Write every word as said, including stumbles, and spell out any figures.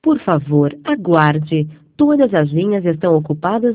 Por favor, aguarde. Todas as linhas estão ocupadas